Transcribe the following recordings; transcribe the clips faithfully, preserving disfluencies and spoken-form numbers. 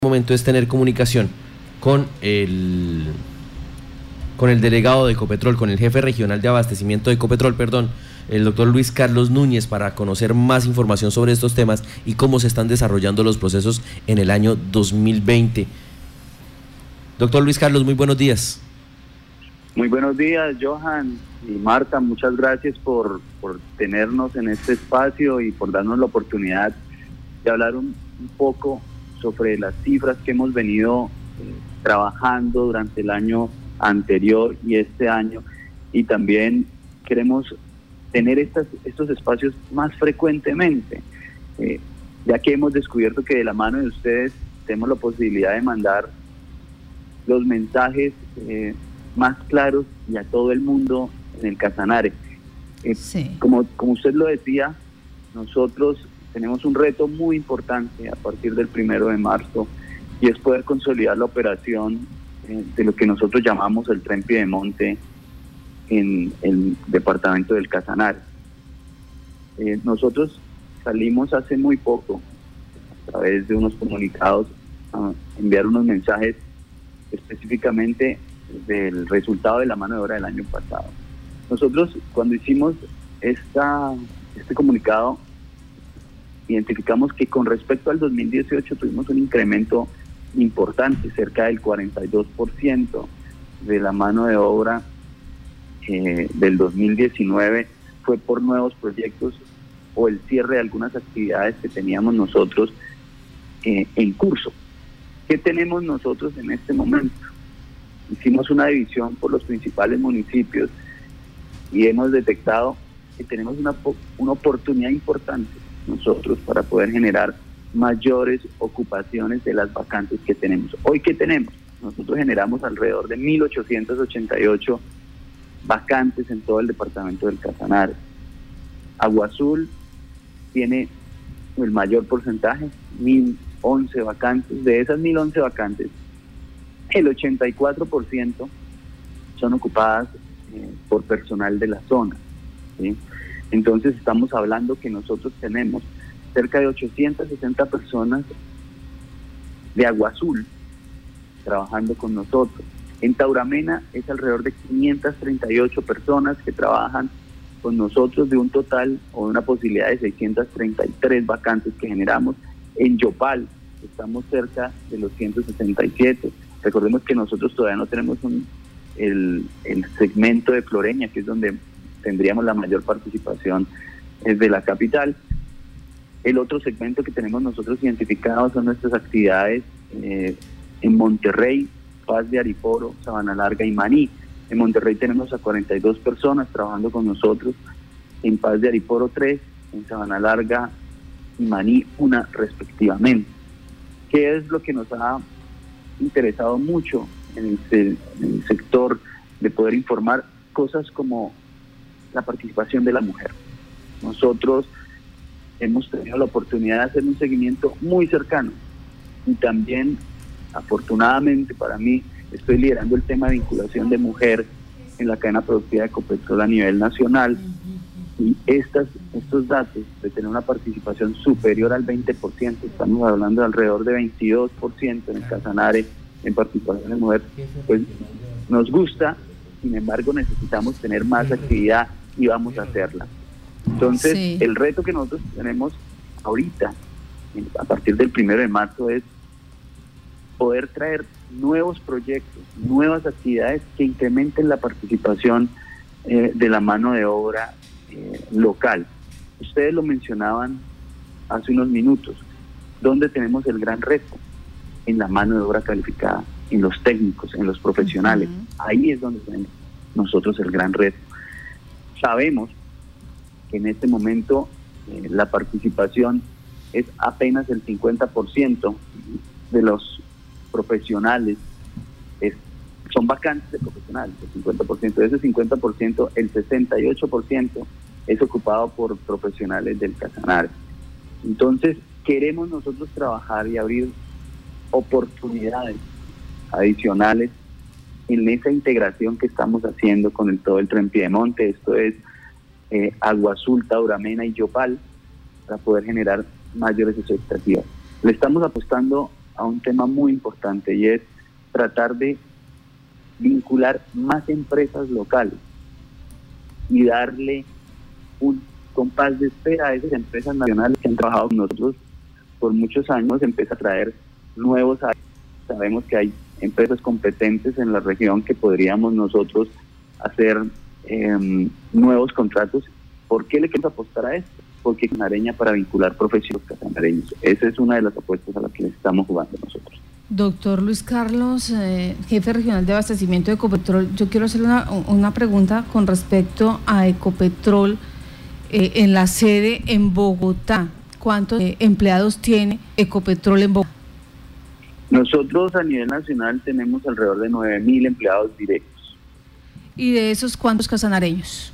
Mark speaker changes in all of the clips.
Speaker 1: Momento es tener comunicación con el con el delegado de Ecopetrol, con el jefe regional de abastecimiento de Ecopetrol, perdón, el doctor Luis Carlos Núñez, para conocer más información sobre estos temas y cómo se están desarrollando los procesos en el año dos mil veinte. Doctor Luis Carlos, muy buenos días.
Speaker 2: Muy buenos días, Johan y Marta, muchas gracias por, por tenernos en este espacio y por darnos la oportunidad de hablar un, un poco sobre las cifras que hemos venido eh, trabajando durante el año anterior y este año, y también queremos tener estas, estos espacios más frecuentemente, eh, ya que hemos descubierto que de la mano de ustedes tenemos la posibilidad de mandar los mensajes eh, más claros y a todo el mundo en el Casanare. Eh, sí. como, como usted lo decía, nosotros tenemos un reto muy importante a partir del primero de marzo, y es poder consolidar la operación eh, de lo que nosotros llamamos el Tren Piedemonte en el departamento del Casanare. Eh, nosotros salimos hace muy poco, a través de unos comunicados, a enviar unos mensajes específicamente del resultado de la mano de obra del año pasado. Nosotros, cuando hicimos esta, este comunicado, identificamos que con respecto al dos mil dieciocho tuvimos un incremento importante, cerca del cuarenta y dos por ciento de la mano de obra eh, del dos mil diecinueve fue por nuevos proyectos o el cierre de algunas actividades que teníamos nosotros eh, en curso. ¿Qué tenemos nosotros en este momento? Hicimos una división por los principales municipios y hemos detectado que tenemos una, una oportunidad importante nosotros para poder generar mayores ocupaciones de las vacantes que tenemos. Hoy, ¿qué tenemos? Nosotros generamos alrededor de mil ochocientas ochenta y ocho vacantes en todo el departamento del Casanare. Agua Azul tiene el mayor porcentaje, mil once vacantes. De esas mil once vacantes, el ochenta y cuatro por ciento son ocupadas eh, por personal de la zona, ¿sí? Entonces estamos hablando que nosotros tenemos cerca de ochocientas sesenta personas de Agua Azul trabajando con nosotros. En Tauramena es alrededor de quinientas treinta y ocho personas que trabajan con nosotros, de un total o de una posibilidad de seiscientas treinta y tres vacantes que generamos. En Yopal estamos cerca de los ciento sesenta y siete. Recordemos que nosotros todavía no tenemos un, el, el segmento de Floreña, que es donde tendríamos la mayor participación de la capital. El otro segmento que tenemos nosotros identificado son nuestras actividades eh, en Monterrey, Paz de Ariporo, Sabana Larga y Maní. En Monterrey tenemos a cuarenta y dos personas trabajando con nosotros, en Paz de Ariporo tres, en Sabana Larga y Maní una respectivamente. ¿Qué es lo que nos ha interesado mucho en el, en el sector de poder informar? Cosas como la participación de la mujer. Nosotros hemos tenido la oportunidad de hacer un seguimiento muy cercano, y también, afortunadamente para mí, estoy liderando el tema de vinculación de mujer en la cadena productiva de Ecopetrol a nivel nacional, y estas, estos datos de tener una participación superior al veinte por ciento, estamos hablando de alrededor de veintidós por ciento en el Casanare en participación de mujer, pues nos gusta. Sin embargo, necesitamos tener más actividad y vamos a hacerla. Entonces, sí, el reto que nosotros tenemos ahorita, a partir del primero de marzo, es poder traer nuevos proyectos, nuevas actividades que incrementen la participación eh, de la mano de obra eh, local. Ustedes lo mencionaban hace unos minutos. ¿Dónde tenemos el gran reto? En la mano de obra calificada, en los técnicos, en los profesionales. Uh-huh. Ahí es donde tenemos nosotros el gran reto. Sabemos que en este momento eh, la participación es apenas el cincuenta por ciento de los profesionales, es, son vacantes de profesionales, el cincuenta por ciento. De ese cincuenta por ciento, el sesenta y ocho por ciento es ocupado por profesionales del Casanare. Entonces, queremos nosotros trabajar y abrir oportunidades adicionales en esa integración que estamos haciendo con el, todo el Tren Piedemonte. Esto es eh, Agua Azul, Tauramena y Yopal, para poder generar mayores expectativas. Le estamos apostando a un tema muy importante y es tratar de vincular más empresas locales y darle un compás de espera a esas empresas nacionales que han trabajado con nosotros por muchos años. Empieza a traer nuevos. Sabemos que hay empresas competentes en la región que podríamos nosotros hacer eh, nuevos contratos. ¿Por qué le queremos apostar a esto? Porque Casanareña para vincular profesionales casanareños. Esa es una de las apuestas a las que estamos jugando nosotros.
Speaker 3: Doctor Luis Carlos, eh, jefe regional de abastecimiento de Ecopetrol, yo quiero hacerle una, una pregunta con respecto a Ecopetrol eh, en la sede en Bogotá. ¿Cuántos eh, empleados tiene Ecopetrol en Bogotá?
Speaker 2: Nosotros a nivel nacional tenemos alrededor de nueve mil empleados directos.
Speaker 3: ¿Y de esos cuántos casanareños?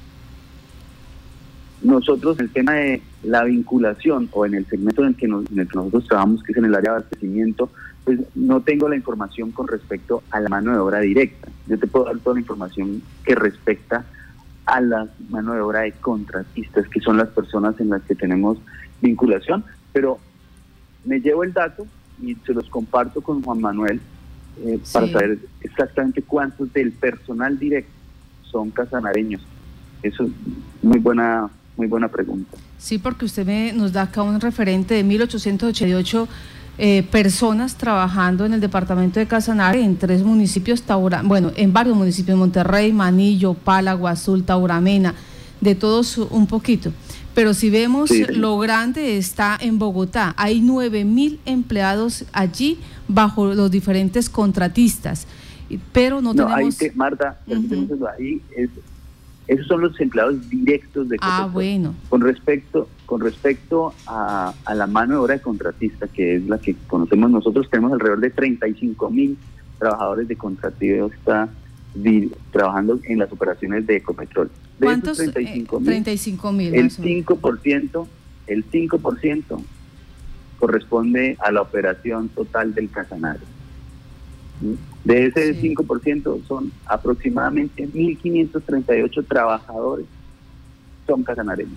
Speaker 2: Nosotros, en el tema de la vinculación o en el segmento en el que, nos, en el que nosotros trabajamos, que es en el área de abastecimiento, pues no tengo la información con respecto a la mano de obra directa. Yo te puedo dar toda la información que respecta a la mano de obra de contratistas, que son las personas en las que tenemos vinculación, pero me llevo el dato y se los comparto con Juan Manuel eh, sí. para saber exactamente cuántos del personal directo son casanareños. Eso es muy buena, muy buena pregunta.
Speaker 3: Sí, porque usted me, nos da acá un referente de mil ochocientos ochenta y ocho eh, personas trabajando en el departamento de Casanare, en tres municipios, Taura, bueno, en varios municipios, Monterrey, Manillo, Pala, Guazul, Tauramena, de todos un poquito. Pero si vemos sí, sí. lo grande está en Bogotá, hay nueve mil empleados allí bajo los diferentes contratistas, pero no, no tenemos...
Speaker 2: Ahí te, Marta, uh-huh. ahí es... Esos son los empleados directos de Ecopetrol.
Speaker 3: Ah, bueno.
Speaker 2: Con respecto, con respecto a, a la mano de obra de contratista, que es la que conocemos nosotros, tenemos alrededor de treinta y cinco mil trabajadores de contratista di, trabajando en las operaciones de Ecopetrol. De
Speaker 3: ¿Cuántos?
Speaker 2: treinta y cinco mil,
Speaker 3: eh, treinta y cinco mil.
Speaker 2: El cinco por ciento, el cinco por ciento corresponde a la operación total del Casanare. De ese sí. cinco por ciento son aproximadamente mil quinientos treinta y ocho trabajadores son casanareños.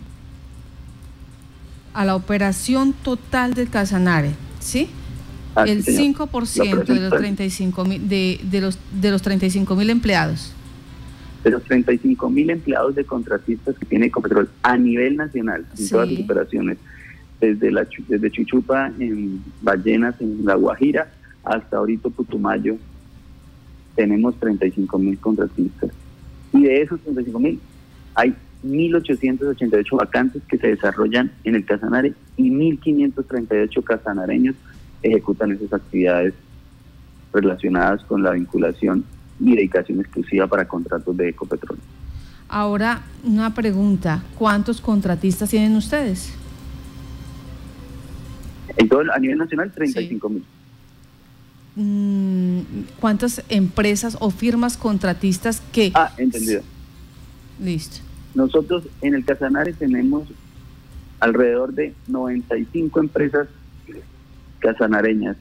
Speaker 3: A la operación total del Casanare, ¿sí?
Speaker 2: Ah,
Speaker 3: el
Speaker 2: sí,
Speaker 3: cinco por ciento de los treinta y cinco mil de, de los de los treinta y cinco mil empleados.
Speaker 2: De los treinta y cinco mil empleados de contratistas que tiene Ecopetrol a nivel nacional, en sí. todas sus operaciones, desde la desde Chuchupa en Ballenas en La Guajira hasta ahorita Putumayo, tenemos treinta y cinco mil contratistas. Y de esos treinta y cinco mil hay mil ochocientos ochenta y ocho vacantes que se desarrollan en el Casanare y mil quinientos treinta y ocho casanareños ejecutan esas actividades relacionadas con la vinculación y dedicación exclusiva para contratos de Ecopetrol.
Speaker 3: Ahora, una pregunta, ¿cuántos contratistas tienen ustedes?
Speaker 2: En todo, a nivel nacional, treinta y cinco mil. Sí.
Speaker 3: ¿Cuántas empresas o firmas contratistas que...?
Speaker 2: Ah, entendido.
Speaker 3: Listo.
Speaker 2: Nosotros en el Casanare tenemos alrededor de noventa y cinco empresas casanareñas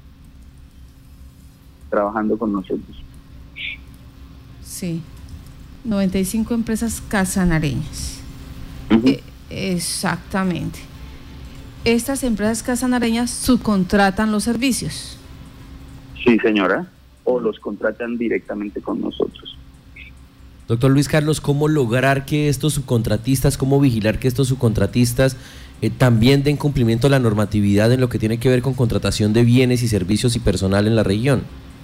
Speaker 2: trabajando con nosotros.
Speaker 3: Sí, noventa y cinco empresas casanareñas. Uh-huh. eh, exactamente. Estas empresas casanareñas subcontratan los servicios.
Speaker 2: Sí, señora, o los contratan directamente con nosotros.
Speaker 1: Doctor Luis Carlos, ¿cómo lograr que estos subcontratistas, cómo vigilar que estos subcontratistas eh, también den cumplimiento a la normatividad en lo que tiene que ver con contratación de bienes y servicios y personal en la región?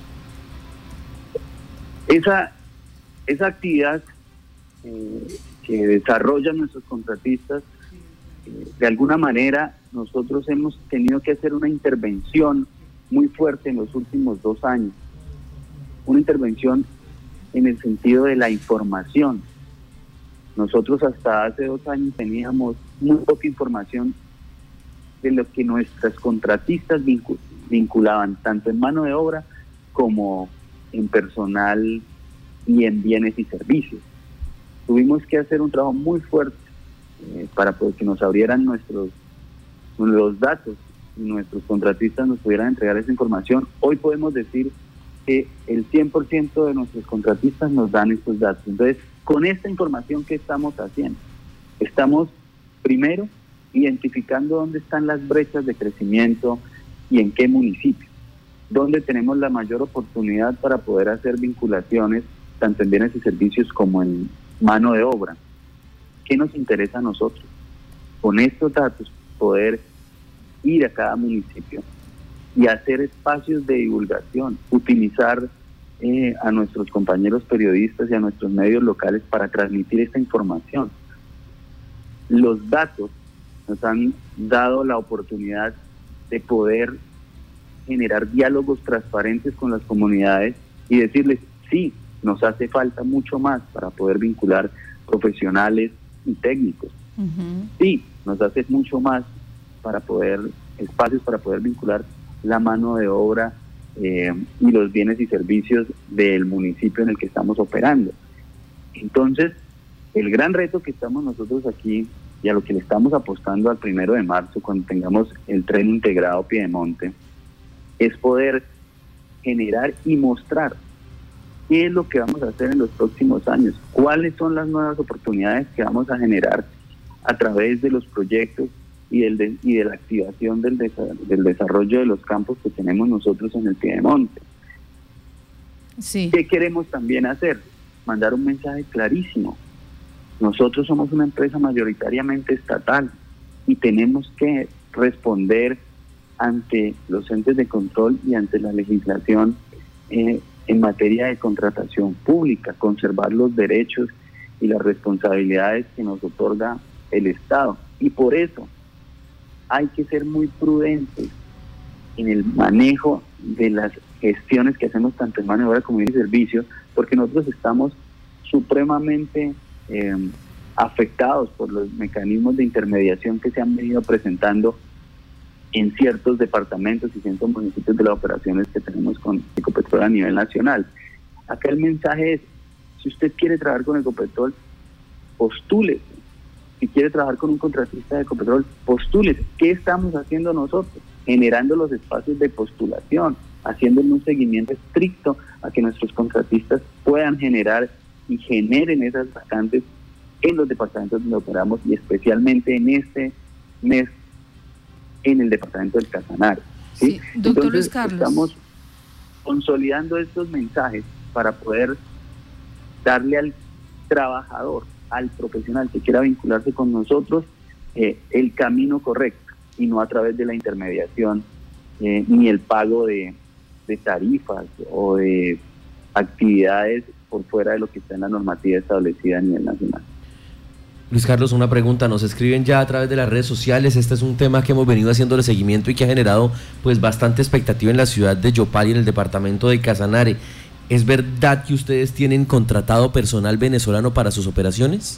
Speaker 2: Esa, esa actividad eh, que desarrollan nuestros contratistas, eh, de alguna manera nosotros hemos tenido que hacer una intervención muy fuerte en los últimos dos años, una intervención en el sentido de la información. Nosotros hasta hace dos años teníamos muy poca información de lo que nuestras contratistas vincul- vinculaban, tanto en mano de obra como en personal y en bienes y servicios. Tuvimos que hacer un trabajo muy fuerte eh, para poder que nos abrieran nuestros los datos, nuestros contratistas nos pudieran entregar esa información. Hoy podemos decir que el cien por ciento de nuestros contratistas nos dan estos datos. Entonces, con esta información, ¿qué estamos haciendo? Estamos, primero, identificando dónde están las brechas de crecimiento y en qué municipio. donde tenemos la mayor oportunidad para poder hacer vinculaciones tanto en bienes y servicios como en mano de obra. ¿Qué nos interesa a nosotros? Con estos datos poder ir a cada municipio y hacer espacios de divulgación, utilizar eh, a nuestros compañeros periodistas y a nuestros medios locales para transmitir esta información. Los datos nos han dado la oportunidad de poder generar diálogos transparentes con las comunidades y decirles, sí, nos hace falta mucho más para poder vincular profesionales y técnicos. Uh-huh. Sí, nos hace mucho más para poder, espacios para poder vincular la mano de obra eh, y los bienes y servicios del municipio en el que estamos operando. Entonces, el gran reto que estamos nosotros aquí y a lo que le estamos apostando al primero de marzo, cuando tengamos el tren integrado Piedemonte, es poder generar y mostrar qué es lo que vamos a hacer en los próximos años, cuáles son las nuevas oportunidades que vamos a generar a través de los proyectos y, del de, y de la activación del, desa- del desarrollo de los campos que tenemos nosotros en el Piedemonte.
Speaker 3: Sí.
Speaker 2: ¿Qué queremos también hacer? Mandar un mensaje clarísimo. Nosotros somos una empresa mayoritariamente estatal y tenemos que responder ante los entes de control y ante la legislación eh, en materia de contratación pública, conservar los derechos y las responsabilidades que nos otorga el Estado. Y por eso hay que ser muy prudentes en el manejo de las gestiones que hacemos tanto en mano de obra como en servicios, porque nosotros estamos supremamente eh, afectados por los mecanismos de intermediación que se han venido presentando en ciertos departamentos y ciertos municipios de las operaciones que tenemos con Ecopetrol a nivel nacional. Acá el mensaje es, si usted quiere trabajar con Ecopetrol, postúlese. Si quiere trabajar con un contratista de Ecopetrol, postúlese. ¿Qué estamos haciendo nosotros? Generando los espacios de postulación, haciendo un seguimiento estricto a que nuestros contratistas puedan generar y generen esas vacantes en los departamentos donde operamos y especialmente en este mes en el departamento del Casanare. ¿sí?
Speaker 3: Sí, doctor
Speaker 2: Entonces,
Speaker 3: Luis Carlos.
Speaker 2: Estamos consolidando estos mensajes para poder darle al trabajador, al profesional que quiera vincularse con nosotros, eh, el camino correcto y no a través de la intermediación eh, ni el pago de, de tarifas o de actividades por fuera de lo que está en la normativa establecida a nivel nacional.
Speaker 1: Luis Carlos, una pregunta, nos escriben ya a través de las redes sociales, este es un tema que hemos venido haciéndole seguimiento y que ha generado pues bastante expectativa en la ciudad de Yopal y en el departamento de Casanare. ¿Es verdad que ustedes tienen contratado personal venezolano para sus operaciones?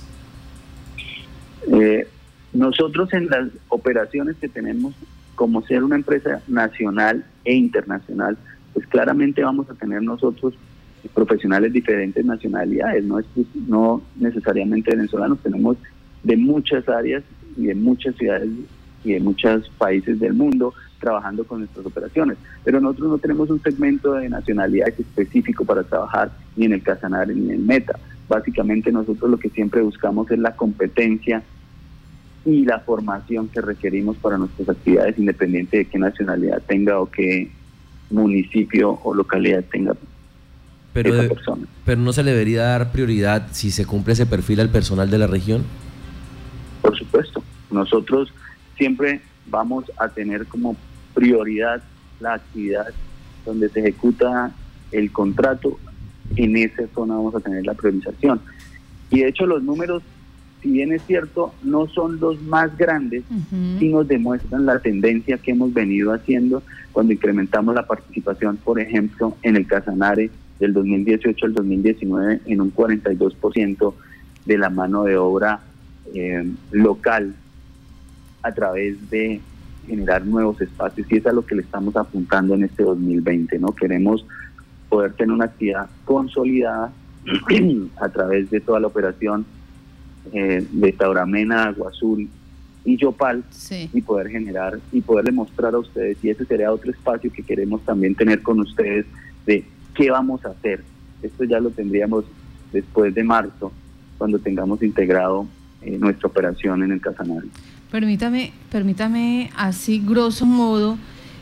Speaker 2: Eh, nosotros en las operaciones que tenemos, como ser una empresa nacional e internacional, pues claramente vamos a tener nosotros profesionales de diferentes nacionalidades, no, es, no necesariamente venezolanos, tenemos de muchas áreas y de muchas ciudades y de muchos países del mundo trabajando con nuestras operaciones, pero nosotros no tenemos un segmento de nacionalidades específico para trabajar ni en el Casanare ni en el Meta. Básicamente nosotros lo que siempre buscamos es la competencia y la formación que requerimos para nuestras actividades, independiente de qué nacionalidad tenga o qué municipio o localidad tenga.
Speaker 1: Pero, de, pero no se le debería dar prioridad si se cumple ese perfil al personal de la región.
Speaker 2: Por supuesto, nosotros siempre vamos a tener como prioridad la actividad donde se ejecuta el contrato, en esa zona vamos a tener la priorización. Y de hecho los números, si bien es cierto, no son los más grandes, uh-huh. sí nos demuestran la tendencia que hemos venido haciendo cuando incrementamos la participación, por ejemplo, en el Casanare del dos mil dieciocho al dos mil diecinueve en un cuarenta y dos por ciento de la mano de obra eh, local a través de generar nuevos espacios, y es a lo que le estamos apuntando en este dos mil veinte, ¿no? Queremos poder tener una actividad consolidada a través de toda la operación eh, de Tauramena, Agua Azul y Yopal, sí. y poder generar y poder demostrar a ustedes, y ese sería otro espacio que queremos también tener con ustedes, de qué vamos a hacer. Esto ya lo tendríamos después de marzo, cuando tengamos integrado eh, nuestra operación en el Casanare.
Speaker 3: Permítame, permítame así grosso modo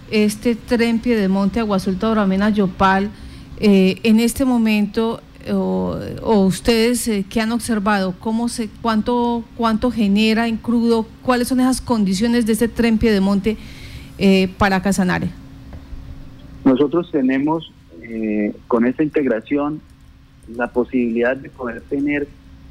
Speaker 3: este tren Piedemonte, Agua Azul, Tauramena, Yopal, eh, en este momento, o, o ustedes eh, que han observado, cómo se, cuánto, cuánto genera en crudo, cuáles son esas condiciones de este tren Piedemonte eh, para Casanare.
Speaker 2: Nosotros tenemos eh, con esta integración la posibilidad de poder tener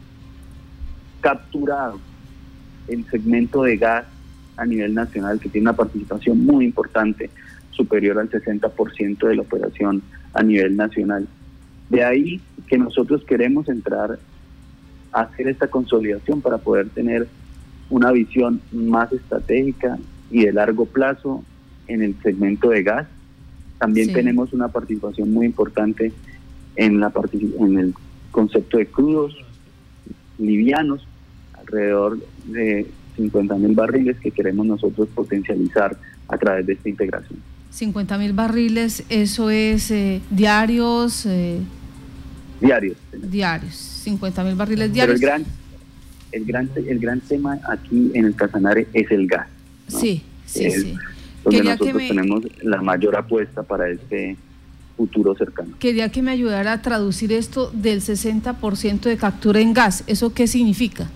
Speaker 2: capturado el segmento de gas a nivel nacional, que tiene una participación muy importante, superior al sesenta por ciento de la operación a nivel nacional. De ahí que nosotros queremos entrar a hacer esta consolidación para poder tener una visión más estratégica y de largo plazo en el segmento de gas. También sí. tenemos una participación muy importante en, la particip- en el concepto de crudos livianos, alrededor de cincuenta mil barriles que queremos nosotros potencializar a través de esta integración.
Speaker 3: cincuenta mil barriles, eso es eh, diarios. Eh,
Speaker 2: diarios.
Speaker 3: Diarios, cincuenta mil barriles diarios.
Speaker 2: Pero el gran, el gran, el gran tema aquí en el Casanare es el gas, ¿no?
Speaker 3: Sí, sí,
Speaker 2: es
Speaker 3: sí.
Speaker 2: Donde
Speaker 3: Quería
Speaker 2: nosotros
Speaker 3: que me...
Speaker 2: tenemos la mayor apuesta para este futuro cercano.
Speaker 3: Quería que me ayudara a traducir esto del sesenta por ciento de captura en gas. ¿Eso qué significa?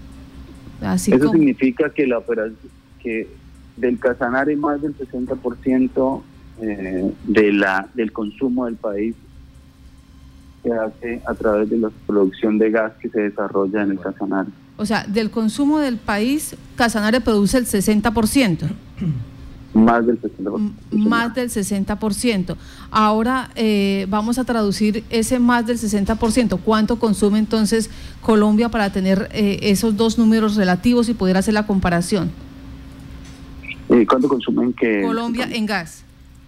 Speaker 3: Así
Speaker 2: Eso
Speaker 3: como...
Speaker 2: significa que la operación, que del Casanare más del sesenta por ciento eh, de la del consumo del país se hace a través de la producción de gas que se desarrolla en el Casanare.
Speaker 3: O sea, del consumo del país, Casanare produce el sesenta por ciento.
Speaker 2: Más del sesenta por ciento.
Speaker 3: Más del sesenta por ciento. Ahora eh, vamos a traducir ese más del sesenta por ciento. ¿Cuánto consume entonces Colombia para tener eh, esos dos números relativos y poder hacer la comparación?
Speaker 2: Eh, ¿Cuánto consumen que
Speaker 3: Colombia en gas?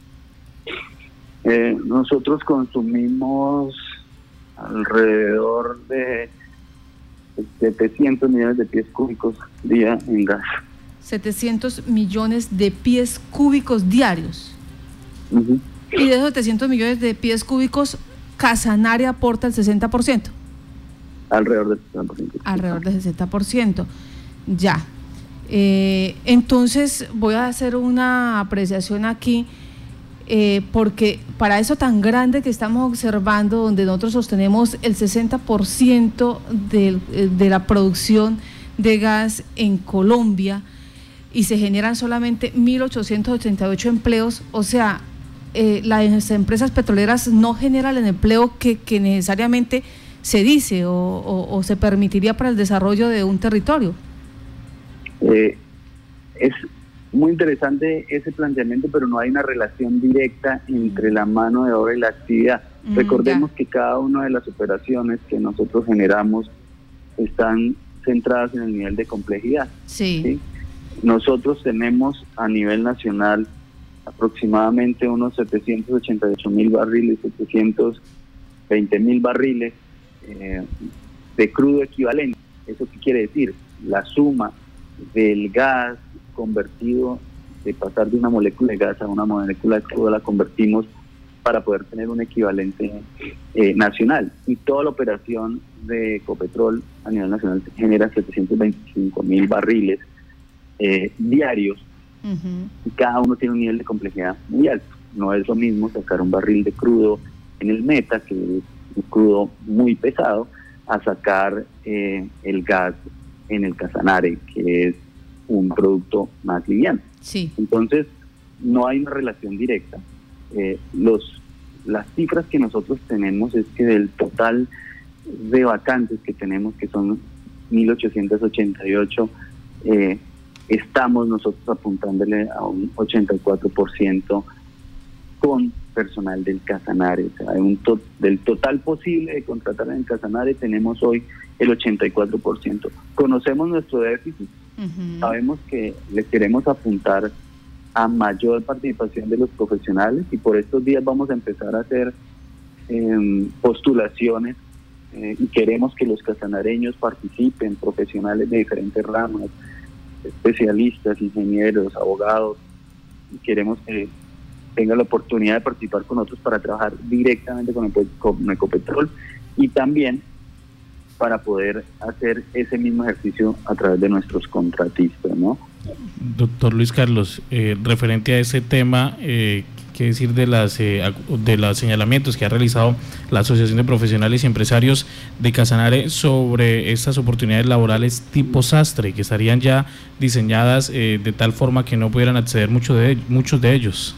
Speaker 2: Eh, nosotros consumimos alrededor de setecientos millones de pies cúbicos día en gas.
Speaker 3: setecientos millones de pies cúbicos diarios.
Speaker 2: Uh-huh.
Speaker 3: Y de esos setecientos millones de pies cúbicos, Casanare aporta el sesenta por ciento.
Speaker 2: Alrededor del sesenta por ciento.
Speaker 3: Alrededor del sesenta por ciento. Ya. Eh, entonces voy a hacer una apreciación aquí, eh, porque para eso tan grande que estamos observando, donde nosotros sostenemos el sesenta por ciento de, de la producción de gas en Colombia, y se generan solamente mil ochocientos ochenta y ocho empleos, o sea, eh, las empresas petroleras no generan el empleo que, que necesariamente se dice o, o, o se permitiría para el desarrollo de un territorio.
Speaker 2: Eh, es muy interesante ese planteamiento, pero no hay una relación directa entre la mano de obra y la actividad. Mm, Recordemos ya. que cada una de las operaciones que nosotros generamos están centradas en el nivel de complejidad.
Speaker 3: Sí.
Speaker 2: ¿sí? Nosotros tenemos a nivel nacional aproximadamente unos setecientos ochenta y ocho mil barriles, setecientos veinte mil barriles eh, de crudo equivalente. ¿Eso qué quiere decir? La suma del gas convertido, de pasar de una molécula de gas a una molécula de crudo, la convertimos para poder tener un equivalente eh, nacional. Y toda la operación de Ecopetrol a nivel nacional genera setecientos veinticinco mil barriles eh, diarios, uh-huh. y cada uno tiene un nivel de complejidad muy alto. No es lo mismo sacar un barril de crudo en el Meta, que es un crudo muy pesado, a sacar eh, el gas en el Casanare, que es un producto más liviano.
Speaker 3: Sí.
Speaker 2: Entonces, no hay una relación directa. Eh, los las cifras que nosotros tenemos es que del total de vacantes que tenemos, que son mil ochocientos ochenta y ocho, eh, estamos nosotros apuntándole a un ochenta y cuatro por ciento con personal del Casanare. O sea, un to- del total posible de contratar en el Casanare tenemos hoy el ochenta y cuatro por ciento. Conocemos nuestro déficit, uh-huh. sabemos que le queremos apuntar a mayor participación de los profesionales, y por estos días vamos a empezar a hacer eh, postulaciones eh, y queremos que los casanareños participen, profesionales de diferentes ramas, especialistas, ingenieros, abogados, y queremos que tengan la oportunidad de participar con nosotros para trabajar directamente con, el, con Ecopetrol, y también para poder hacer ese mismo ejercicio a través de nuestros contratistas, ¿no?
Speaker 4: Doctor Luis Carlos, eh, referente a ese tema, eh, ¿qué decir de las eh, de los señalamientos que ha realizado la Asociación de Profesionales y Empresarios de Casanare sobre estas oportunidades laborales tipo sastre, que estarían ya diseñadas eh, de tal forma que no pudieran acceder mucho de, muchos de ellos?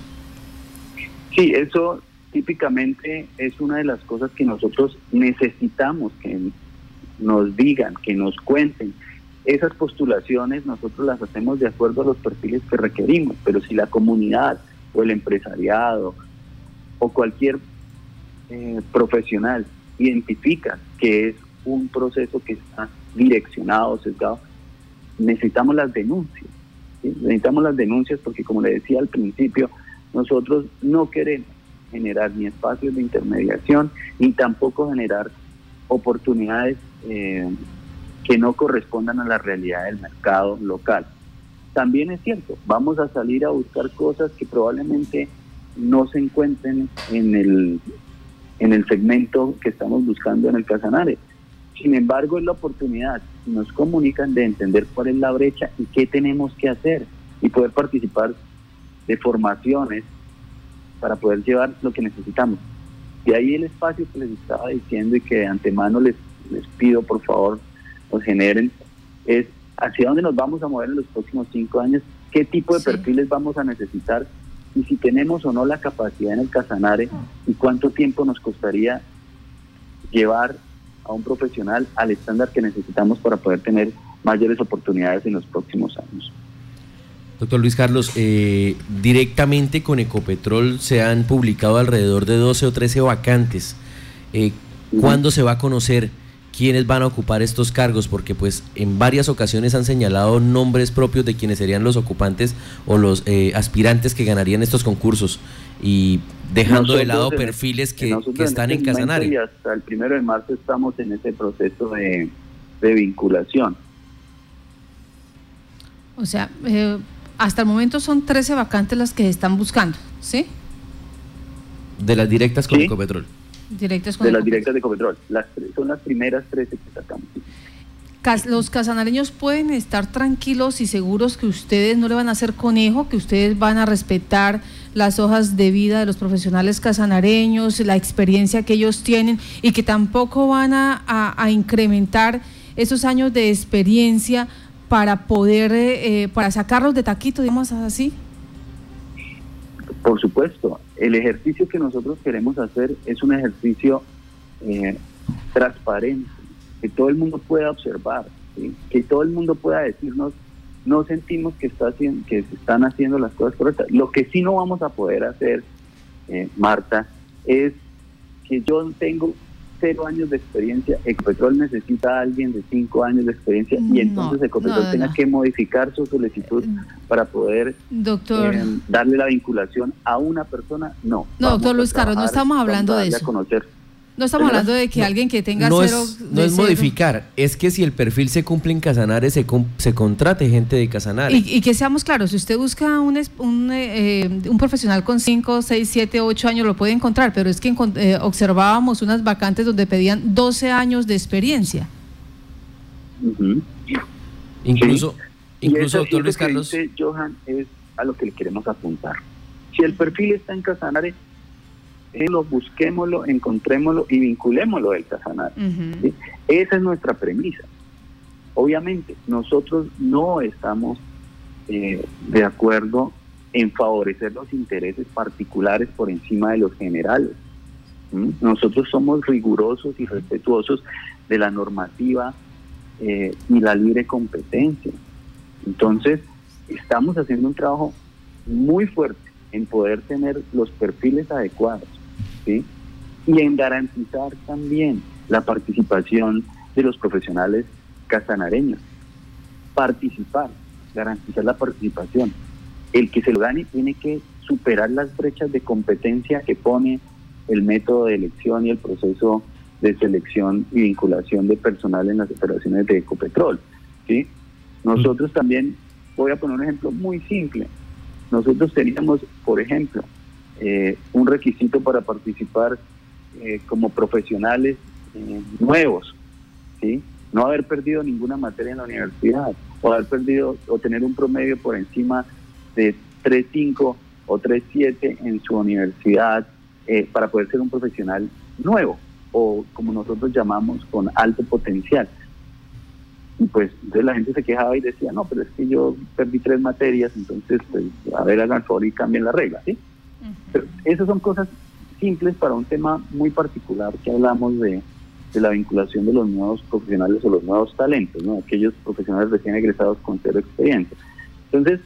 Speaker 2: Sí, eso típicamente es una de las cosas que nosotros necesitamos que nos digan, que nos cuenten. Esas postulaciones nosotros las hacemos de acuerdo a los perfiles que requerimos, pero si la comunidad o el empresariado o cualquier eh, profesional identifica que es un proceso que está direccionado, sesgado, necesitamos las denuncias, ¿sí? Necesitamos las denuncias porque, como le decía al principio, nosotros no queremos generar ni espacios de intermediación ni tampoco generar oportunidades eh, que no correspondan a la realidad del mercado local. También es cierto, vamos a salir a buscar cosas que probablemente no se encuentren en el, en el segmento que estamos buscando en el Casanare. Sin embargo, es la oportunidad, nos comunican, de entender cuál es la brecha y qué tenemos que hacer y poder participar de formaciones para poder llevar lo que necesitamos. De ahí el espacio que les estaba diciendo y que de antemano les, les pido por favor nos generen, es hacia dónde nos vamos a mover en los próximos cinco años, qué tipo de sí. perfiles vamos a necesitar y si tenemos o no la capacidad en el Casanare y cuánto tiempo nos costaría llevar a un profesional al estándar que necesitamos para poder tener mayores oportunidades en los próximos años.
Speaker 1: Doctor Luis Carlos, eh, directamente con Ecopetrol se han publicado alrededor de doce o trece vacantes. Eh, ¿Cuándo se va a conocer quiénes van a ocupar estos cargos? Porque pues en varias ocasiones han señalado nombres propios de quienes serían los ocupantes o los eh, aspirantes que ganarían estos concursos y dejando nosotros de lado perfiles que, que están en, en Casanare.
Speaker 2: Y hasta el primero de marzo estamos en ese proceso de, de vinculación.
Speaker 3: O sea, eh, hasta el momento son trece vacantes las que están buscando, ¿sí?
Speaker 1: De las directas con
Speaker 2: ¿Sí?
Speaker 1: Ecopetrol.
Speaker 3: Directas con
Speaker 2: de
Speaker 3: Ecopetrol.
Speaker 2: las directas de Ecopetrol. Las, son las primeras trece que sacamos.
Speaker 3: Los casanareños pueden estar tranquilos y seguros que ustedes no le van a hacer conejo, que ustedes van a respetar las hojas de vida de los profesionales casanareños, la experiencia que ellos tienen y que tampoco van a, a, a incrementar esos años de experiencia para poder, eh, para sacarlos de taquito, digamos así.
Speaker 2: Por supuesto, el ejercicio que nosotros queremos hacer es un ejercicio eh, transparente, que todo el mundo pueda observar, ¿sí? Que todo el mundo pueda decirnos, no sentimos que, está haciendo, que se están haciendo las cosas correctas. Lo que sí no vamos a poder hacer, eh, Marta, es que yo tengo cero años de experiencia, Ecopetrol necesita a alguien de cinco años de experiencia y entonces no, Ecopetrol no, no, tenga no. que modificar su solicitud para poder
Speaker 3: doctor,
Speaker 2: eh, darle la vinculación a una persona. No,
Speaker 3: no doctor Luis Carlos, no estamos hablando de eso. No estamos hablando de que no, alguien que tenga
Speaker 1: no
Speaker 3: cero...
Speaker 1: Es, no es cero. Modificar, es que si el perfil se cumple en Casanare, se, se contrate gente de Casanare.
Speaker 3: Y, y que seamos claros, si usted busca un, un, eh, un profesional con cinco, seis, siete, ocho años, lo puede encontrar, pero es que eh, observábamos unas vacantes donde pedían doce años de experiencia.
Speaker 2: Uh-huh.
Speaker 1: Incluso,
Speaker 2: sí.
Speaker 1: incluso doctor Luis Carlos...
Speaker 2: Dice Johan, es a lo que le queremos apuntar. Si el perfil está en Casanare, lo busquémoslo, encontrémoslo y vinculémoslo del Casanare. Uh-huh. ¿Sí? Esa es nuestra premisa. Obviamente, nosotros no estamos eh, de acuerdo en favorecer los intereses particulares por encima de los generales. ¿Mm? Nosotros somos rigurosos y respetuosos de la normativa eh, y la libre competencia. Entonces, estamos haciendo un trabajo muy fuerte en poder tener los perfiles adecuados, ¿sí? Y en garantizar también la participación de los profesionales casanareños. Participar, garantizar la participación. El que se lo gane tiene que superar las brechas de competencia que pone el método de elección y el proceso de selección y vinculación de personal en las operaciones de Ecopetrol, ¿sí? Nosotros también, voy a poner un ejemplo muy simple. Nosotros teníamos, por ejemplo, eh, un requisito para participar eh, como profesionales eh, nuevos, ¿sí? No haber perdido ninguna materia en la universidad o haber perdido o tener un promedio por encima de tres punto cinco o tres punto siete en su universidad eh, para poder ser un profesional nuevo, o como nosotros llamamos, con alto potencial. Y pues entonces la gente se quejaba y decía, no, pero es que yo perdí tres materias, entonces pues a ver, hagan favor y cambien la regla, ¿sí? Uh-huh. Pero esas son cosas simples para un tema muy particular que hablamos de, de la vinculación de los nuevos profesionales o los nuevos talentos, ¿no? Aquellos profesionales recién egresados con cero experiencia. Entonces,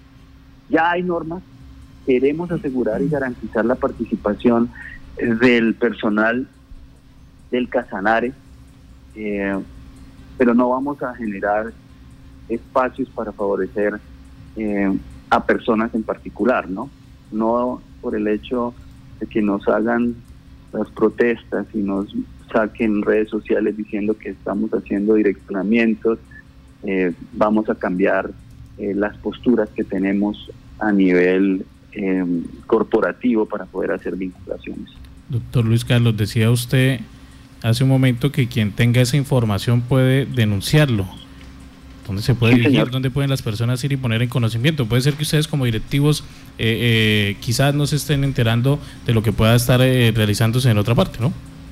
Speaker 2: ya hay normas, queremos asegurar y garantizar la participación del personal del Casanare, eh, pero no vamos a generar espacios para favorecer eh, a personas en particular, ¿no? No por el hecho de que nos hagan las protestas y nos saquen redes sociales diciendo que estamos haciendo direccionamientos, eh, vamos a cambiar eh, las posturas que tenemos a nivel eh, corporativo para poder hacer vinculaciones.
Speaker 4: Doctor Luis Carlos, decía usted hace un momento que quien tenga esa información puede denunciarlo. ¿Dónde se puede sí, dirigir? Señor. ¿Dónde pueden las personas ir y poner en conocimiento? Puede ser que ustedes como directivos eh, eh, quizás no se estén enterando de lo que pueda estar eh, realizándose en otra parte, ¿no?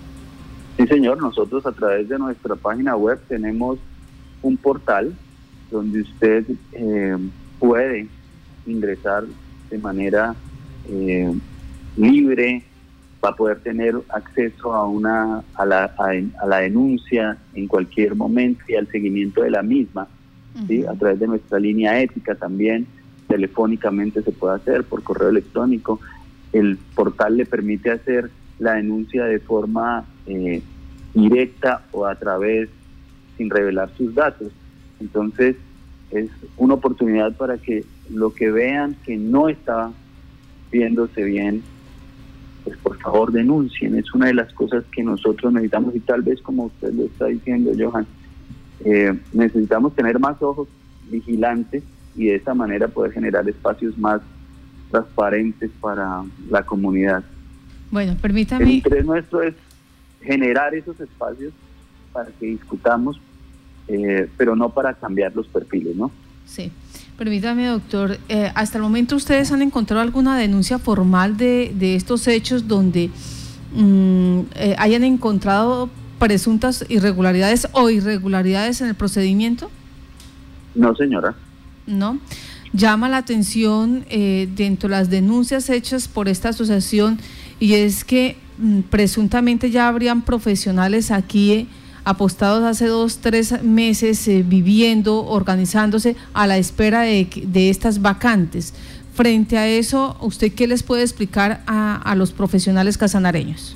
Speaker 2: Sí, señor. Nosotros a través de nuestra página web tenemos un portal donde usted eh, puede ingresar de manera eh, libre, va a poder tener acceso a una a la, a, a la denuncia en cualquier momento y al seguimiento de la misma, uh-huh. ¿sí? A través de nuestra línea ética también, telefónicamente se puede hacer, por correo electrónico. El portal le permite hacer la denuncia de forma eh, directa o a través, sin revelar sus datos. Entonces, es una oportunidad para que lo que vean que no está viéndose bien, pues por favor denuncien. Es una de las cosas que nosotros necesitamos, y tal vez como usted lo está diciendo, Johan, eh, necesitamos tener más ojos vigilantes y de esa manera poder generar espacios más transparentes para la comunidad.
Speaker 3: Bueno, permítame...
Speaker 2: El interés nuestro es generar esos espacios para que discutamos, eh, pero no para cambiar los perfiles, ¿no?
Speaker 3: Sí. Permítame, doctor, eh, hasta el momento ustedes han encontrado alguna denuncia formal de, de estos hechos donde mm, eh, hayan encontrado presuntas irregularidades o irregularidades en el procedimiento?
Speaker 2: No, señora.
Speaker 3: No. Llama la atención eh, dentro de las denuncias hechas por esta asociación, y es que mm, presuntamente ya habrían profesionales aquí eh, apostados hace dos, tres meses, eh, viviendo, organizándose a la espera de, de estas vacantes. Frente a eso, ¿usted qué les puede explicar a, a los profesionales casanareños?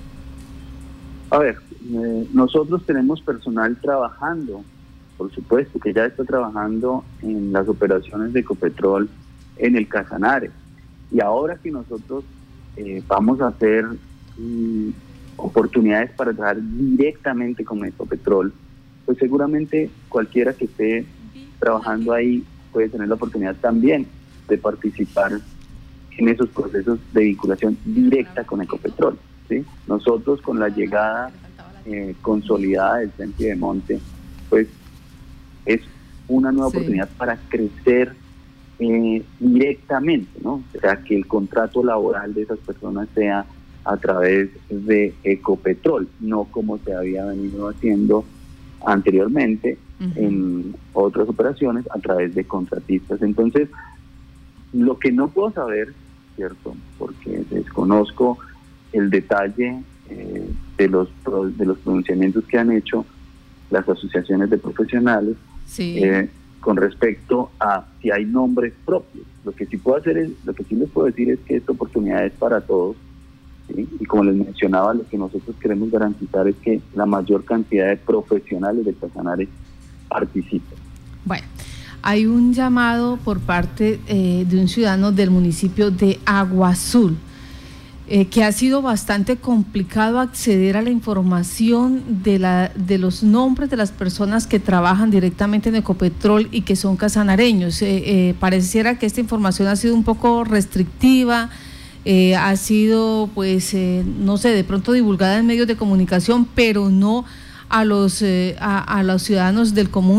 Speaker 2: A ver, eh, nosotros tenemos personal trabajando, por supuesto, que ya está trabajando en las operaciones de Ecopetrol en el Casanare. Y ahora que nosotros eh, vamos a hacer... Mm, oportunidades para trabajar directamente con Ecopetrol, pues seguramente cualquiera que esté trabajando ahí puede tener la oportunidad también de participar en esos procesos de vinculación directa con Ecopetrol, ¿sí? Nosotros, con la llegada eh, consolidada del C E N Piedemonte, pues es una nueva sí. oportunidad para crecer eh, directamente, ¿no? O sea, que el contrato laboral de esas personas sea a través de Ecopetrol, no como se había venido haciendo anteriormente uh-huh. en otras operaciones a través de contratistas. Entonces, lo que no puedo saber, ¿cierto? Porque desconozco el detalle eh, de los de los pronunciamientos que han hecho las asociaciones de profesionales sí. eh, con respecto a si hay nombres propios. Lo que sí puedo hacer es, lo que sí les puedo decir es que esta oportunidad es para todos. ¿Sí? Y como les mencionaba, lo que nosotros queremos garantizar es que la mayor cantidad de profesionales del Casanare participen.
Speaker 3: Bueno, hay un llamado por parte eh, de un ciudadano del municipio de Agua Azul, eh, que ha sido bastante complicado acceder a la información de, la, de los nombres de las personas que trabajan directamente en Ecopetrol y que son casanareños. Eh, eh, pareciera que esta información ha sido un poco restrictiva. Eh, ha sido, pues, eh, no sé, de pronto divulgada en medios de comunicación, pero no a los, eh, a, a los ciudadanos del común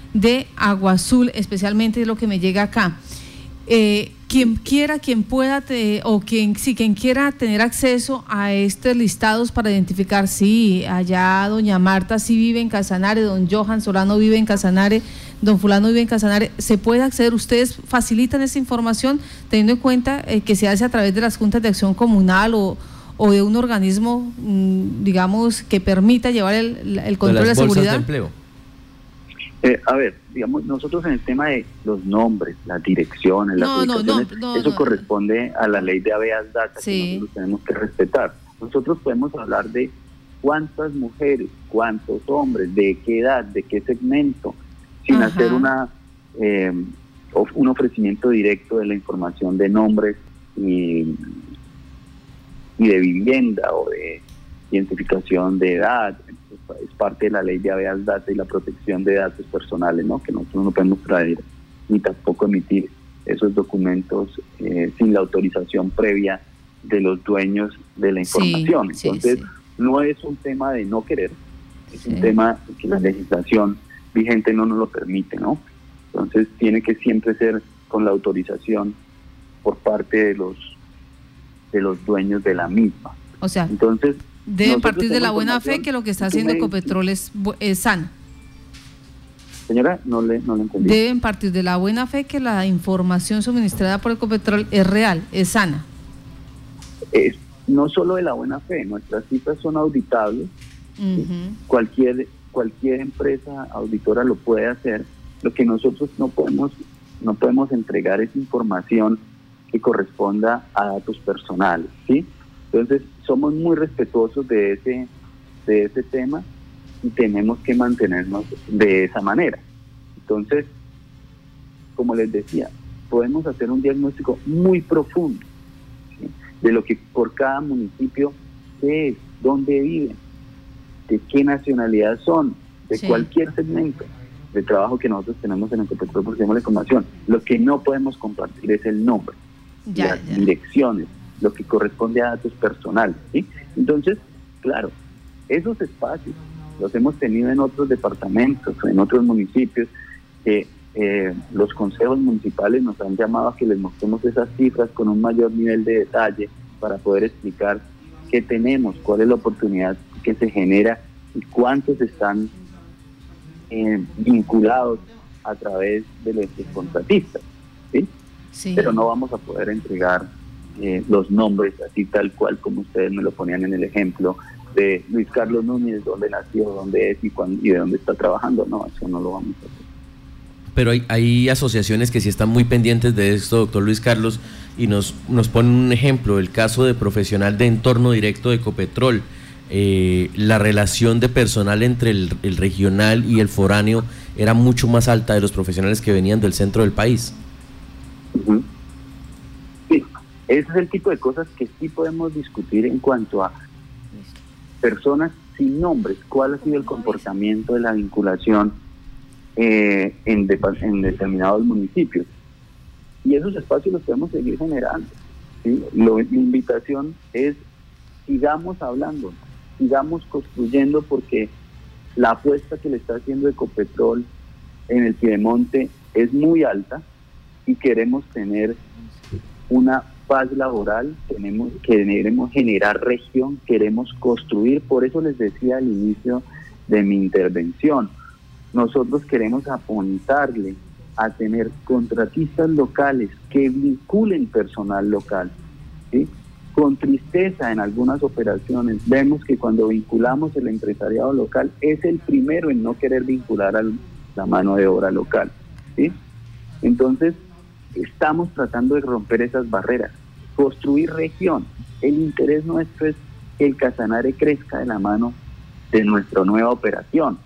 Speaker 3: de Agua Azul, especialmente lo que me llega acá. Eh, quien quiera, quien pueda, te, o quien, si quien quiera tener acceso a estos listados para identificar si allá doña Marta sí vive en Casanare, don Johan Solano vive en Casanare, don fulano vive en Casanare, ¿se puede acceder? ¿Ustedes facilitan esa información teniendo en cuenta eh, que se hace a través de las juntas de acción comunal o, o de un organismo, mmm, digamos, que permita llevar el, el control de, de la seguridad?
Speaker 1: De empleo.
Speaker 2: Eh, a ver, digamos, nosotros en el tema de los nombres, las direcciones,
Speaker 3: no,
Speaker 2: las ubicaciones,
Speaker 3: no, no, no,
Speaker 2: eso
Speaker 3: no.
Speaker 2: corresponde a la ley de habeas data, sí, que nosotros tenemos que respetar. Nosotros podemos hablar de cuántas mujeres, cuántos hombres, de qué edad, de qué segmento, sin Ajá. hacer una eh, un ofrecimiento directo de la información de nombres y, y de vivienda o de identificación de edad. Es parte de la ley de habeas data y la protección de datos personales, ¿no? Que nosotros no podemos traer ni tampoco emitir esos documentos eh, sin la autorización previa de los dueños de la información. Sí, Entonces, sí, sí. no es un tema de no querer, es sí. un tema que la legislación vigente no nos lo permite, ¿no? Entonces, tiene que siempre ser con la autorización por parte de los de los dueños de la misma.
Speaker 3: O sea,
Speaker 2: entonces
Speaker 3: deben partir de la buena fe que lo que está haciendo Ecopetrol es, es sano.
Speaker 2: Señora, no le, no le entendí.
Speaker 3: Deben partir de la buena fe que la información suministrada por Ecopetrol es real, es sana.
Speaker 2: Es, no solo de la buena fe, nuestras cifras son auditables. Uh-huh. Cualquier, cualquier empresa auditora lo puede hacer. Lo que nosotros no podemos, no podemos entregar es información que corresponda a datos personales, ¿sí? Entonces, somos muy respetuosos de ese, de ese tema y tenemos que mantenernos de esa manera. Entonces, como les decía, podemos hacer un diagnóstico muy profundo, ¿sí? De lo que por cada municipio es, dónde viven, de qué nacionalidad son, de sí. cualquier segmento de trabajo que nosotros tenemos en Ecopetrol, porque tenemos la información. Lo que no podemos compartir es el nombre, ya, las ya. direcciones, lo que corresponde a datos personales, ¿sí? Entonces, claro, esos espacios los hemos tenido en otros departamentos, en otros municipios, que eh, los consejos municipales nos han llamado a que les mostremos esas cifras con un mayor nivel de detalle para poder explicar qué tenemos, cuál es la oportunidad que se genera y cuántos están eh, vinculados a través de los contratistas, ¿sí? Sí. Pero no vamos a poder entregar Eh, los nombres así tal cual como ustedes me lo ponían en el ejemplo de Luis Carlos Núñez, dónde nació, dónde es y, cuándo, y de dónde está trabajando. No, eso no lo vamos a hacer.
Speaker 1: Pero hay, hay asociaciones que sí están muy pendientes de esto, doctor Luis Carlos, y nos, nos ponen un ejemplo, el caso de profesional de entorno directo de Ecopetrol. Eh, la relación de personal entre el, el regional y el foráneo era mucho más alta de los profesionales que venían del centro del país.
Speaker 2: Uh-huh. Sí. Ese es el tipo de cosas que sí podemos discutir en cuanto a personas sin nombres, cuál ha sido el comportamiento de la vinculación eh, en, de, en determinados municipios. Y esos espacios los podemos seguir generando, ¿sí? Lo, la invitación es, sigamos hablando, sigamos construyendo, porque la apuesta que le está haciendo Ecopetrol en el Piedemonte es muy alta y queremos tener una paz laboral, tenemos, queremos generar región, queremos construir. Por eso les decía al inicio de mi intervención, nosotros queremos apuntarle a tener contratistas locales que vinculen personal local, ¿sí? Con tristeza en algunas operaciones vemos que cuando vinculamos el empresariado local es el primero en no querer vincular a la mano de obra local, ¿sí? Entonces estamos tratando de romper esas barreras, construir región. El interés nuestro es que el Casanare crezca de la mano de nuestra nueva operación.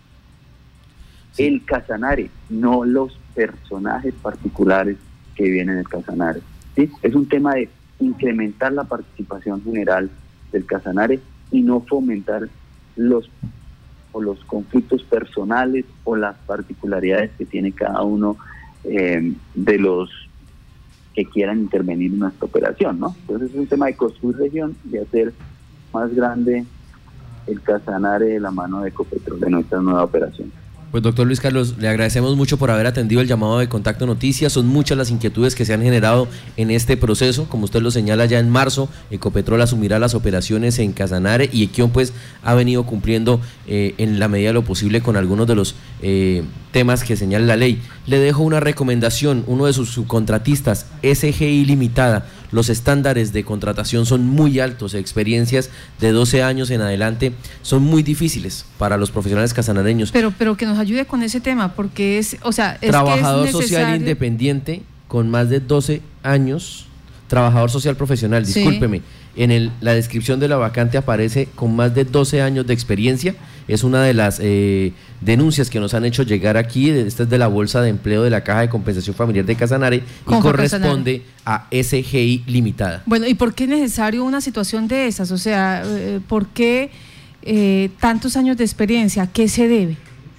Speaker 2: Sí. El Casanare, no los personajes particulares que vienen del Casanare, ¿sí? Es un tema de incrementar la participación general del Casanare y no fomentar los o los conflictos personales o las particularidades que tiene cada uno eh, de los que quieran intervenir en nuestra operación, ¿no? Entonces es un tema de construir región y hacer más grande el Casanare de la mano de Ecopetrol, de nuestra nueva operación.
Speaker 1: Pues doctor Luis Carlos, le agradecemos mucho por haber atendido el llamado de Contacto Noticias. Son muchas las inquietudes que se han generado en este proceso. Como usted lo señala, ya en marzo Ecopetrol asumirá las operaciones en Casanare y Equion pues ha venido cumpliendo eh, en la medida de lo posible con algunos de los eh, temas que señala la ley. Le dejo una recomendación: uno de sus subcontratistas, S G I Limitada, los estándares de contratación son muy altos, experiencias de doce años en adelante son muy difíciles para los profesionales casanareños.
Speaker 3: Pero, pero que nos ayude con ese tema, porque es, o sea, es
Speaker 1: trabajador
Speaker 3: que es necesario...
Speaker 1: social independiente con más de doce años, trabajador social profesional, discúlpeme, sí. En el, la descripción de la vacante aparece con más de doce años de experiencia. Es una de las eh, denuncias que nos han hecho llegar aquí. Esta es de la Bolsa de Empleo de la Caja de Compensación Familiar de Casanare y corresponde Casanare. A S G I Limitada.
Speaker 3: Bueno, ¿y por qué es necesario una situación de esas? O sea, eh, ¿por qué eh, tantos años de experiencia? ¿A qué se debe?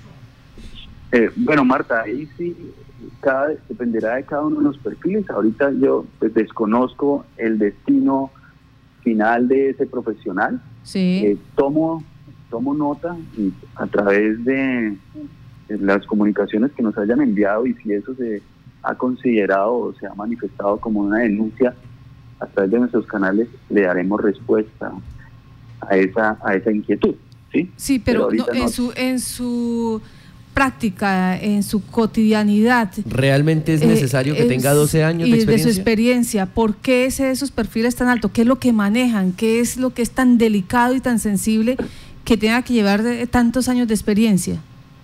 Speaker 2: Eh, bueno, Marta, ahí sí cada, dependerá de cada uno de los perfiles. Ahorita yo pues, desconozco el destino final de ese profesional.
Speaker 3: Sí.
Speaker 2: Eh, tomo tomo nota y a través de, de las comunicaciones que nos hayan enviado, y si eso se ha considerado o se ha manifestado como una denuncia a través de nuestros canales, le daremos respuesta a esa a esa inquietud. Sí,
Speaker 3: sí, pero, pero no, en no... su en su práctica, en su cotidianidad.
Speaker 1: ¿Realmente es necesario eh, que es, tenga doce años de experiencia? Y de su experiencia,
Speaker 3: ¿por qué ese de esos perfiles tan alto? ¿Qué es lo que manejan? ¿Qué es lo que es tan delicado y tan sensible que tenga que llevar de tantos años de experiencia?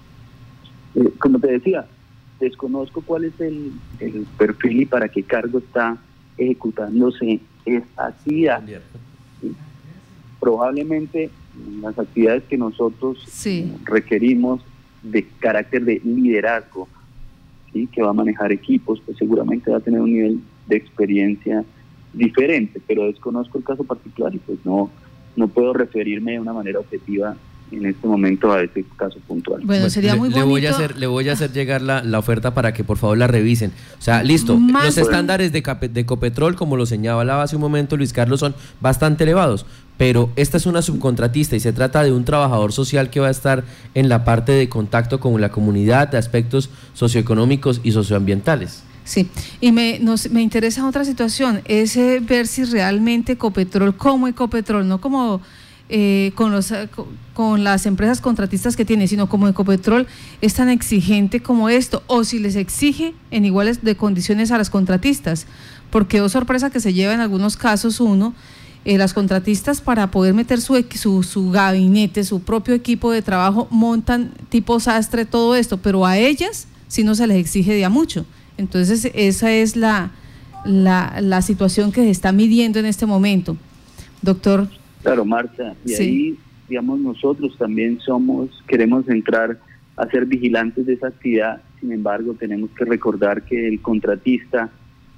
Speaker 2: Eh, como te decía, desconozco cuál es el, el perfil y para qué cargo está ejecutándose esta actividad. Sí. Probablemente las actividades que nosotros sí. requerimos de carácter de liderazgo, ¿sí? que va a manejar equipos, pues seguramente va a tener un nivel de experiencia diferente, pero desconozco el caso particular y pues no no puedo referirme de una manera objetiva en este momento a ese caso puntual.
Speaker 3: Bueno, sería
Speaker 1: le,
Speaker 3: muy bonito.
Speaker 1: Le voy a hacer, le voy a hacer llegar la, la oferta para que por favor la revisen. O sea, listo, Más los bueno. estándares de, de Ecopetrol, como lo señalaba hace un momento Luis Carlos, son bastante elevados, pero esta es una subcontratista y se trata de un trabajador social que va a estar en la parte de contacto con la comunidad, de aspectos socioeconómicos y socioambientales.
Speaker 3: Sí, y me, nos, me interesa otra situación, es eh, ver si realmente Ecopetrol, como Ecopetrol, no como eh, con, los, con las empresas contratistas que tiene, sino como Ecopetrol es tan exigente como esto, o si les exige en iguales de condiciones a las contratistas, porque oh sorpresa que se lleva en algunos casos uno, eh, las contratistas para poder meter su, su, su gabinete, su propio equipo de trabajo, montan tipo sastre todo esto, pero a ellas sí no se les exige de a mucho. Entonces esa es la, la, la situación que se está midiendo en este momento, doctor.
Speaker 2: Claro, Marta, y
Speaker 3: sí.
Speaker 2: ahí, digamos, nosotros también somos, queremos entrar a ser vigilantes de esa actividad. Sin embargo, tenemos que recordar que el contratista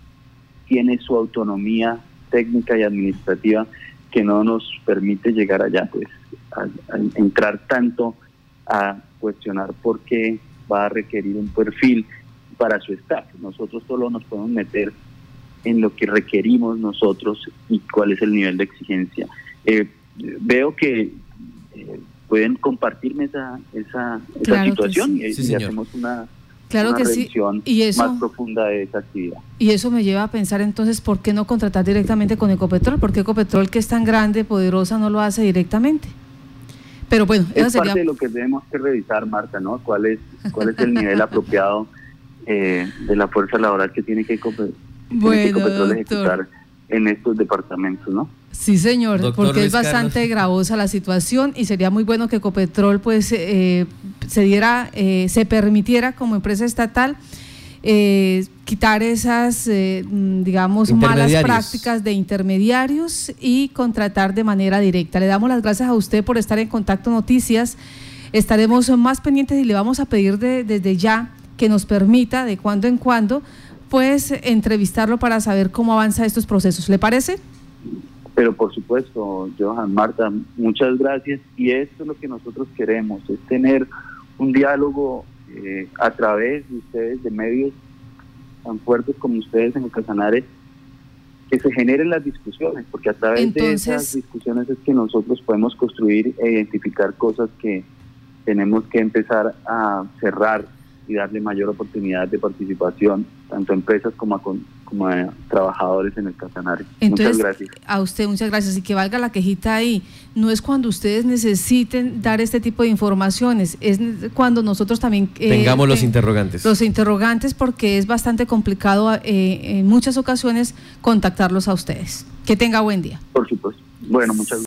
Speaker 2: tiene su autonomía técnica y administrativa que no nos permite llegar allá, pues, a, a entrar tanto a cuestionar por qué va a requerir un perfil para su staff. Nosotros solo nos podemos meter en lo que requerimos nosotros y cuál es el nivel de exigencia. Eh, veo que eh, pueden compartirme esa esa, esa claro situación sí. y,
Speaker 1: sí,
Speaker 2: y hacemos una,
Speaker 3: claro
Speaker 2: una
Speaker 3: que
Speaker 2: revisión
Speaker 3: sí. y eso,
Speaker 2: más profunda de esa actividad.
Speaker 3: Y eso me lleva a pensar entonces, ¿por qué no contratar directamente con Ecopetrol? Porque Ecopetrol, que es tan grande, poderosa, no lo hace directamente. Pero bueno,
Speaker 2: es
Speaker 3: sería...
Speaker 2: parte de lo que tenemos que revisar, Marta, ¿no? ¿Cuál es, cuál es el nivel apropiado Eh, de la fuerza laboral que tiene que Ecopetrol
Speaker 3: bueno,
Speaker 2: ejecutar en estos departamentos, ¿no?
Speaker 3: Sí, señor,
Speaker 1: doctor
Speaker 3: porque
Speaker 1: Luis
Speaker 3: es bastante
Speaker 1: Carlos.
Speaker 3: gravosa la situación y sería muy bueno que Ecopetrol pues eh, se diera, eh, se permitiera como empresa estatal eh, quitar esas, eh, digamos, malas prácticas de intermediarios y contratar de manera directa. Le damos las gracias a usted por estar en Contacto Noticias. Estaremos más pendientes y le vamos a pedir de, desde ya que nos permita de cuando en cuando pues entrevistarlo para saber cómo avanza estos procesos. ¿Le parece?
Speaker 2: Pero por supuesto, Johan, Marta, muchas gracias, y esto es lo que nosotros queremos, es tener un diálogo eh, a través de ustedes, de medios tan fuertes como ustedes en el Casanare, que se generen las discusiones, porque a través Entonces, de esas discusiones es que nosotros podemos construir e identificar cosas que tenemos que empezar a cerrar y darle mayor oportunidad de participación tanto a empresas como a, como a trabajadores en el Casanare.
Speaker 3: Entonces,
Speaker 2: muchas gracias.
Speaker 3: A usted muchas gracias, y que valga la quejita ahí. No es cuando ustedes necesiten dar este tipo de informaciones, es cuando nosotros también
Speaker 1: eh, tengamos los ten, interrogantes.
Speaker 3: Los interrogantes, porque es bastante complicado eh, en muchas ocasiones contactarlos a ustedes. Que tenga buen día.
Speaker 2: Por supuesto. Bueno, muchas gracias.